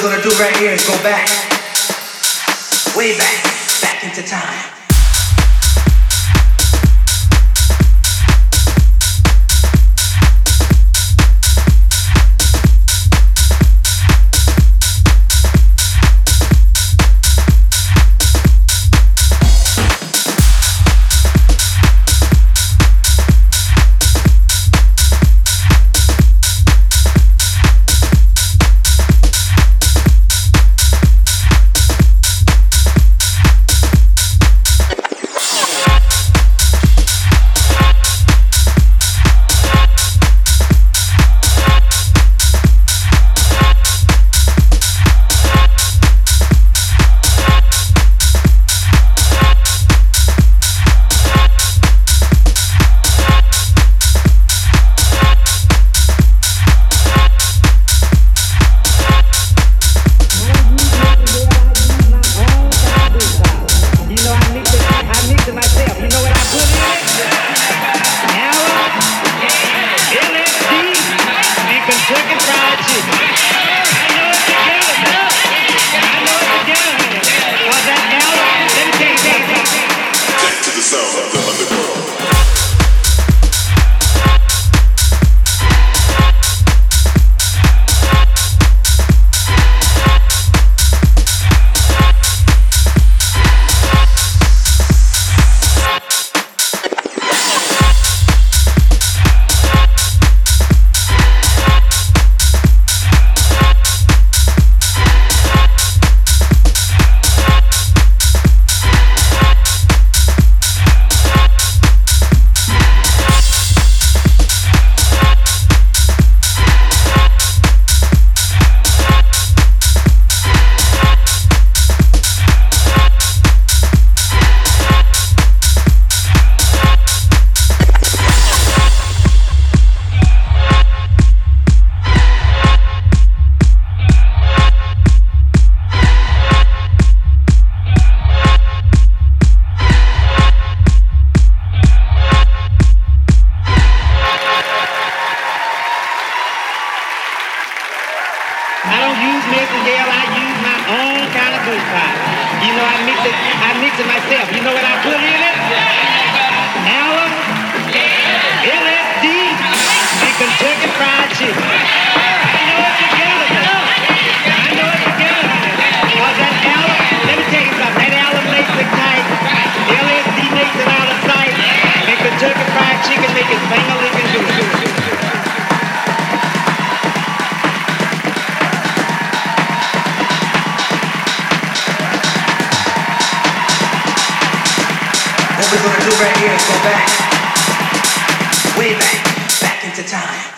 gonna do right here is go back, way back, back into time. I myself. You know what I put in it? Alum, LSD, and Kentucky Fried Chicken. I know it's together. I know it's together. Because that alum, let me tell you something. That alum makes it tight. LSD makes it out of sight. And Kentucky Fried Chicken makes it bang-a-licking do. What we're gonna do right here is go back, way back, back into time.